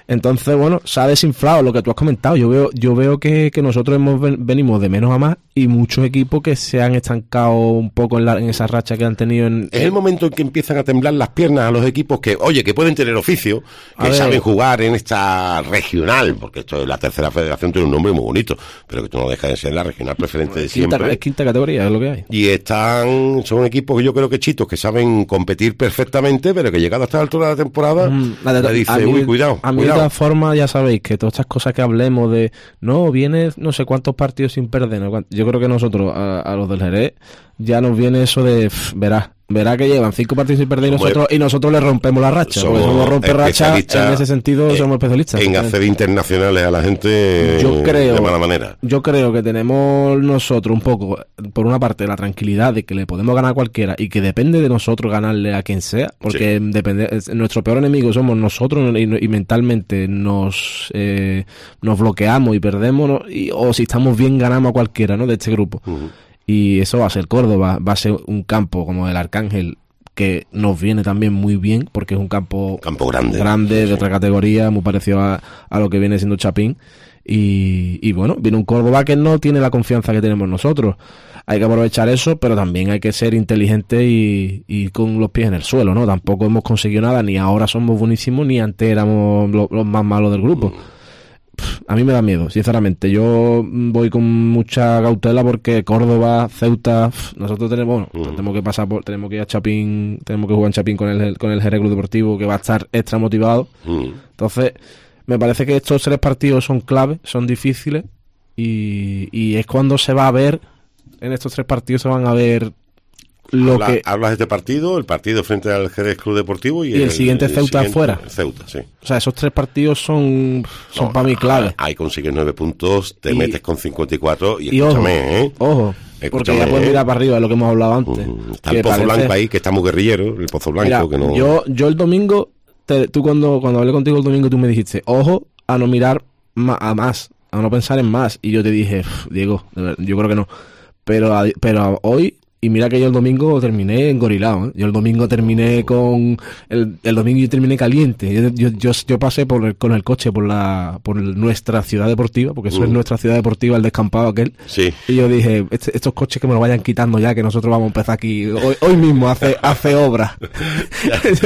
Entonces, bueno, se ha desinflado lo que tú has comentado. Yo veo que nosotros venimos de menos a más y muchos equipos que se han estancado un poco en esa racha que han tenido. Es el momento en que empiezan a temblar las piernas a los equipos que pueden tener oficio, que saben jugar en esta regional, porque esto es la tercera federación, tiene un nombre muy bonito, pero que tú no dejas de ser la regional preferente de siempre. Es quinta categoría, es lo que hay. Y son equipos que yo creo que chitos, que saben competir perfectamente, pero que llegado a esta altura de la temporada, le dice, cuidado. A mí de todas formas, ya sabéis que todas estas cosas que hablemos de, no, viene no sé cuántos partidos sin perder, yo creo que nosotros, a los del Jerez, ya nos viene eso de, verá que llevan 5 partidos sin perder y nosotros le rompemos la racha, porque somos romperracha, en ese sentido somos especialistas. En hacer internacionales a la gente de mala manera. Yo creo que tenemos nosotros un poco, por una parte, la tranquilidad de que le podemos ganar a cualquiera y que depende de nosotros ganarle a quien sea, porque nuestro peor enemigo somos nosotros y mentalmente nos bloqueamos y perdemos, o si estamos bien ganamos a cualquiera, ¿no?, de este grupo. Y eso va a ser Córdoba, va a ser un campo como el Arcángel, que nos viene también muy bien, porque es un campo grande de otra categoría, muy parecido a lo que viene siendo Chapín. Y bueno, viene un Córdoba que no tiene la confianza que tenemos nosotros. Hay que aprovechar eso, pero también hay que ser inteligente y con los pies en el suelo, ¿no? Tampoco hemos conseguido nada, ni ahora somos buenísimos, ni antes éramos los más malos del grupo. A mí me da miedo, sinceramente. Yo voy con mucha cautela porque Córdoba, Ceuta, nosotros tenemos que ir a Chapín, tenemos que jugar en Chapín con el Jerez Club Deportivo, que va a estar extra motivado. Entonces, me parece que estos 3 partidos son clave, son difíciles y es cuando se va a ver, en estos 3 partidos se van a ver Hablas de este partido, el partido frente al Jerez Club Deportivo y el siguiente Ceuta afuera. Ceuta, sí. O sea, esos 3 partidos son para mí clave. Ahí consigues 9 puntos, te metes con 54 y escúchame, ojo, porque ya puedes mirar para arriba, es lo que hemos hablado antes. Está el Pozo Blanco ahí, que está muy guerrillero, el Pozo Blanco. Mira, que no... yo el domingo, tú cuando hablé contigo el domingo, tú me dijiste, ojo a no mirar a más, a no pensar en más. Y yo te dije, Diego, yo creo que no. Pero hoy... Y mira que yo el domingo terminé engorilado, ¿eh? Yo el domingo terminé el domingo yo terminé caliente. Yo pasé con el coche por nuestra ciudad deportiva, porque eso es nuestra ciudad deportiva, el descampado aquel. Sí. Y yo dije, estos coches que me lo vayan quitando ya, que nosotros vamos a empezar aquí hoy mismo hace obra. Yo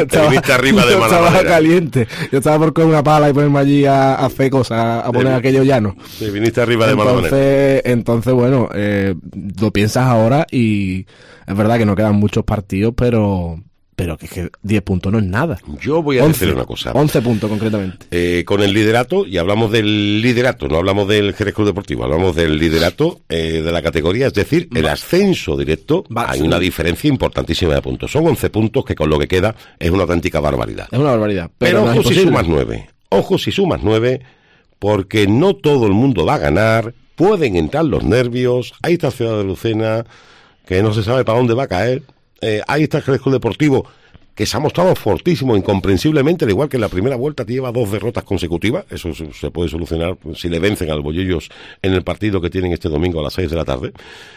estaba caliente. Yo estaba por coger una pala y ponerme allí a hacer cosas, a poner aquello llano. Te viniste arriba de mala manera. Entonces, bueno, lo piensas ahora y es verdad que no quedan muchos partidos, pero que 10 puntos no es nada. Yo voy a decir una cosa. 11 puntos concretamente. Con el liderato, y hablamos del liderato, no hablamos del Jerez Club Deportivo, hablamos del liderato de la categoría, es decir, el ascenso directo. Hay una diferencia importantísima de puntos. Son 11 puntos que con lo que queda es una auténtica barbaridad. Es una barbaridad. Pero ojo si sumas 9. Ojo si sumas 9, porque no todo el mundo va a ganar, pueden entrar los nervios, ahí está Ciudad de Lucena, que no se sabe para dónde va a caer. Ahí está el Jerez Club Deportivo, que se ha mostrado fortísimo, incomprensiblemente, al igual que en la primera vuelta te lleva 2 derrotas consecutivas. Eso se puede solucionar si le vencen al Bollillos en el partido que tienen este domingo a las 6 de la tarde.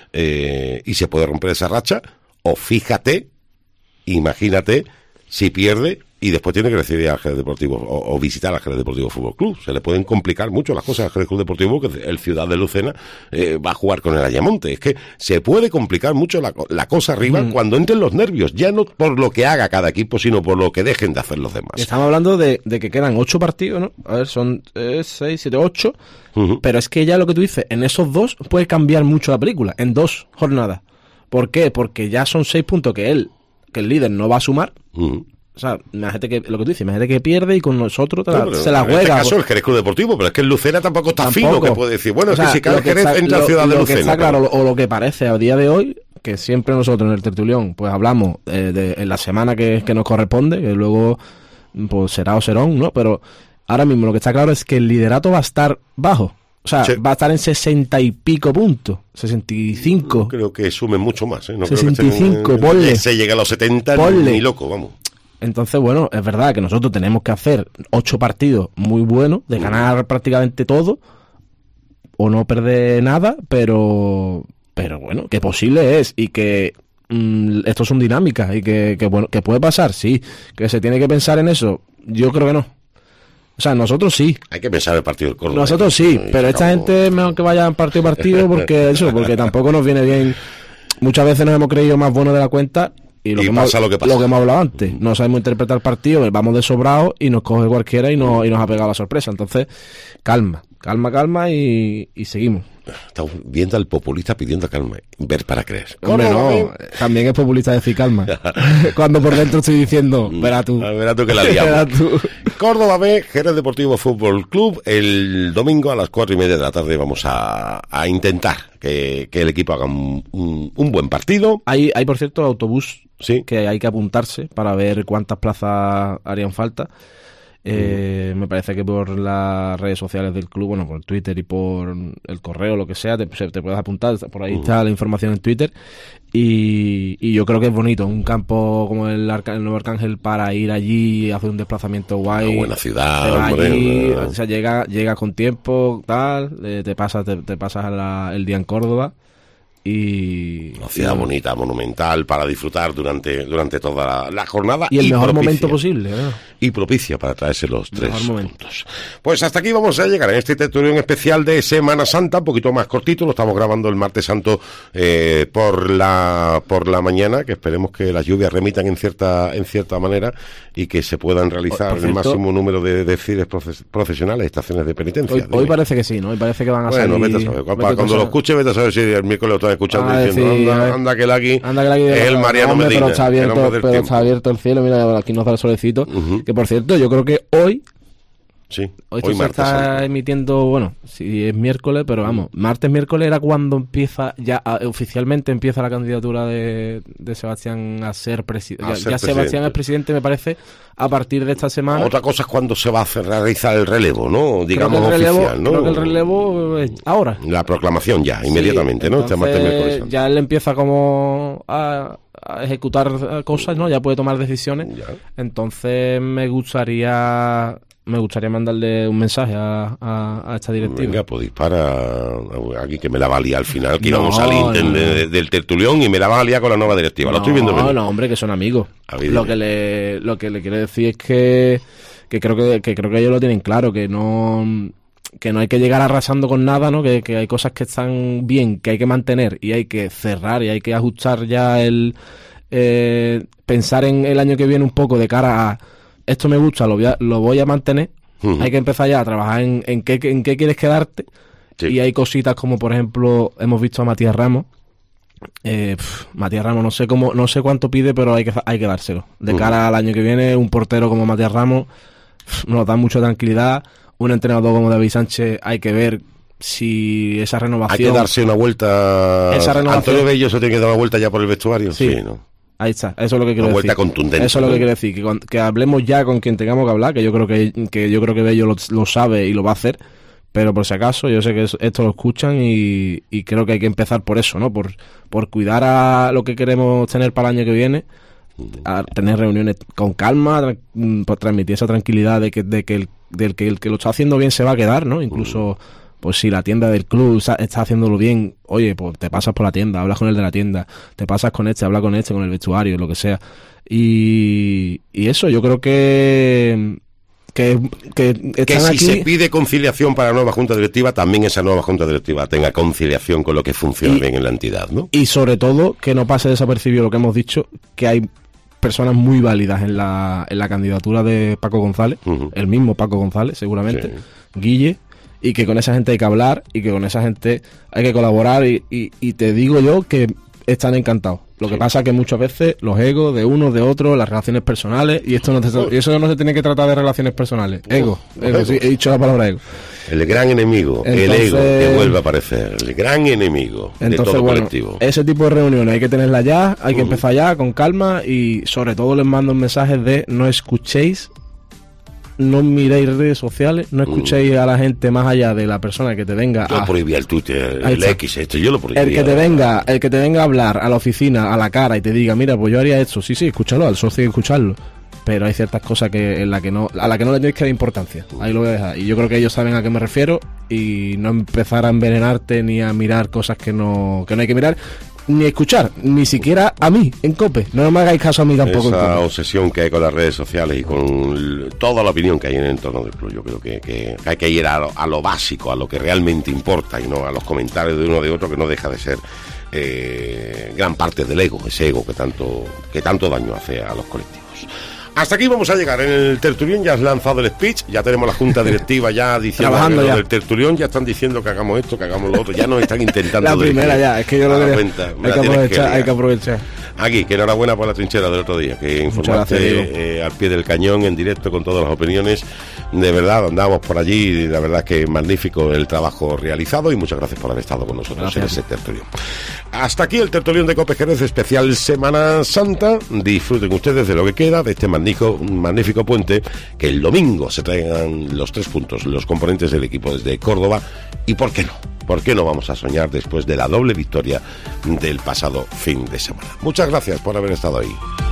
Y se puede romper esa racha. O fíjate, imagínate, si pierde y después tiene que recibir al Jerez Deportivo o visitar al Jerez Deportivo Fútbol Club. Se le pueden complicar mucho las cosas al Jerez Club Deportivo, que el Ciudad de Lucena va a jugar con el Ayamonte. Es que se puede complicar mucho la cosa arriba cuando entren los nervios, ya no por lo que haga cada equipo, sino por lo que dejen de hacer los demás. Estamos hablando de que quedan 8 partidos, ¿no? A ver, son 6, 7, 8, pero es que ya lo que tú dices, en esos 2 puede cambiar mucho la película, en 2 jornadas. ¿Por qué? Porque ya son 6 puntos que el líder no va a sumar. O sea, imagínate que, lo que tú dices, imagínate que pierde y con nosotros se la juega. En este caso el Jerez Club Deportivo, pero es que el Lucena tampoco está fino, que puede decir, bueno, es que si cae el Jerez entra a Ciudad de Lucena. Lo que está claro, o lo que parece a día de hoy, que siempre nosotros en el tertulión pues hablamos en la semana que nos corresponde, que luego pues será o serón, ¿no? Pero ahora mismo lo que está claro es que el liderato va a estar bajo. O sea, va a estar en 60 y pico puntos, 65. No creo que sumen mucho más, ¿eh? No 65, creo que ponle. Se llega a los 70, ni loco, vamos. Entonces, bueno, es verdad que nosotros tenemos que hacer 8 partidos muy buenos, de ganar prácticamente todo, o no perder nada, pero bueno, que posible es, y que esto son dinámicas, y que bueno, que puede pasar, sí, que se tiene que pensar en eso, yo creo que no. O sea, nosotros sí. Hay que pensar el partido del Córdoba. Nosotros sí, pero esta gente es mejor que vayan partido a partido porque tampoco nos viene bien. Muchas veces nos hemos creído más buenos de la cuenta y pasa lo que pasa. Lo que hemos hablado antes. No sabemos interpretar el partido, vamos de sobrados y nos coge cualquiera y nos ha pegado la sorpresa. Entonces, calma y seguimos. Estamos viendo al populista pidiendo calma. Ver para creer. Hombre, no, también es populista decir calma. Cuando por dentro estoy diciendo, verás tú que la liamos. Córdoba B, Jerez Deportivo Fútbol Club. El domingo a las 4:30 de la tarde vamos a intentar que el equipo haga un buen partido. Hay por cierto, autobús, sí, que hay que apuntarse para ver cuántas plazas harían falta. Me parece que por las redes sociales del club, bueno, por Twitter y por el correo, lo que sea, te puedes apuntar, por ahí está la información en Twitter, y yo creo que es bonito, un campo como el Nuevo Arcángel para ir allí, hacer un desplazamiento guay. Una buena ciudad, hombre, allí, o sea, llega con tiempo, tal, te pasas el día en Córdoba. Y una ciudad bonita, monumental, para disfrutar durante toda la jornada. Y el mejor momento posible, ¿no? Y propicia para traerse los 3 puntos. Pues hasta aquí vamos a llegar en este tertulión especial de Semana Santa, un poquito más cortito, lo estamos grabando el martes santo por la mañana, que esperemos que las lluvias remitan en cierta manera y que se puedan realizar el máximo número de desfiles profesionales, estaciones de penitencia. Hoy parece que sí, ¿no? Hoy parece que van a salir... Bueno, vete a saber. Cuando lo escuche, vete a saber si el miércoles lo están escuchando diciendo, anda que el aquí es el Mariano Medina. Pero está abierto el cielo, mira, aquí nos da el solecito. Que por cierto, yo creo que hoy se está emitiendo, bueno, si es miércoles, pero vamos, miércoles era cuando empieza, ya oficialmente empieza la candidatura de Sebastián a ser presidente. Ya Sebastián es presidente, me parece, a partir de esta semana. Otra cosa es cuando se va a realizar el relevo, ¿no? Digamos oficial, ¿no? Creo que el relevo es ahora. La proclamación ya, inmediatamente, ¿no? Entonces, este miércoles ya él empieza como a ejecutar cosas, ¿no? Ya puede tomar decisiones. Ya. Entonces me gustaría mandarle un mensaje a esta directiva. Venga, pues dispara aquí, que me la valía al final, que íbamos al Inter del tertulión y me la valía con la nueva directiva. Lo estoy viendo venir. No, hombre, que son amigos. Lo que le quiero decir es que creo que ellos lo tienen claro, que no hay que llegar arrasando con nada, ¿no? Que hay cosas que están bien, que hay que mantener y hay que cerrar y hay que ajustar ya pensar en el año que viene un poco de cara a esto me gusta, lo voy a mantener. Hay que empezar ya a trabajar en qué quieres quedarte. Sí. Y hay cositas como, por ejemplo, hemos visto a Matías Ramos. Matías Ramos no sé cuánto pide, pero hay que dárselo. De cara al año que viene, un portero como Matías Ramos nos da mucha tranquilidad. Un entrenador como David Sánchez, hay que ver si esa renovación... Hay que darse una vuelta... Antonio Bello se tiene que dar una vuelta ya por el vestuario. Sí, ¿no? Ahí está, eso es lo que quiero decir. Una vuelta contundente. Eso es lo que quiero decir, que hablemos ya con quien tengamos que hablar, que yo creo que Bello lo sabe y lo va a hacer, pero por si acaso, yo sé que esto lo escuchan y creo que hay que empezar por eso, ¿no? Por cuidar a lo que queremos tener para el año que viene, a tener reuniones con calma, por transmitir esa tranquilidad de que el que lo está haciendo bien se va a quedar, ¿no? Incluso... Pues si la tienda del club está haciéndolo bien, oye, pues te pasas por la tienda, hablas con el de la tienda, te pasas con hablas con el vestuario, lo que sea. Y eso, yo creo que están aquí. Si se pide conciliación para la nueva junta directiva, también esa nueva junta directiva tenga conciliación con lo que funciona bien en la entidad, ¿no? Y sobre todo, que no pase desapercibido lo que hemos dicho, que hay personas muy válidas en la candidatura de Paco González, el mismo Paco González, seguramente, Guille, y que con esa gente hay que hablar y que con esa gente hay que colaborar y te digo yo que están encantados. Lo que pasa es que muchas veces los egos de uno, de otro, las relaciones personales, y eso no se tiene que tratar de relaciones personales. Ego, sí, he dicho la palabra ego. El gran enemigo, el ego, que vuelve a aparecer, el gran enemigo de todo colectivo. Ese tipo de reuniones hay que tenerlas ya, hay que empezar ya con calma y sobre todo les mando mensajes de no escuchéis, no miréis redes sociales, no escuchéis a la gente más allá de la persona que te venga yo prohibía el Twitter, el X, yo lo prohibía. El que te venga a hablar a la oficina, a la cara y te diga, mira, pues yo haría esto, sí, escúchalo, al socio hay que escucharlo, pero hay ciertas cosas a la que no le tenéis que dar importancia, ahí lo voy a dejar, y yo creo que ellos saben a qué me refiero y no empezar a envenenarte ni a mirar cosas que no hay que mirar. ni escuchar, ni siquiera a mí en COPE. No me hagáis caso a mí tampoco. Esa obsesión que hay con las redes sociales y con toda la opinión que hay en el entorno del club. Yo creo que hay que ir a lo básico, a lo que realmente importa, y no a los comentarios de uno de otro, que no deja de ser gran parte del ego, ese ego que tanto daño hace a los colectivos. Hasta aquí vamos a llegar en el tertulión. Ya has lanzado el speech, ya tenemos la junta directiva ya diciendo trabajando ya. Del tertulión, ya están diciendo que hagamos esto, que hagamos lo otro, ya nos están intentando. La primera ya, es que yo lo creo. Hay que aprovechar. Aquí, que enhorabuena por la trinchera del otro día, que informaste al pie del cañón, en directo, con todas las opiniones. De verdad, andamos por allí, y la verdad es que magnífico el trabajo realizado, y muchas gracias por haber estado con nosotros en ese tertulión. Hasta aquí el tertulión de COPE Jerez especial Semana Santa. Disfruten ustedes de lo que queda de este magnífico puente, que el domingo se traigan los 3 puntos los componentes del equipo desde Córdoba, y ¿por qué no? ¿Por qué no vamos a soñar después de la doble victoria del pasado fin de semana? Muchas gracias por haber estado ahí.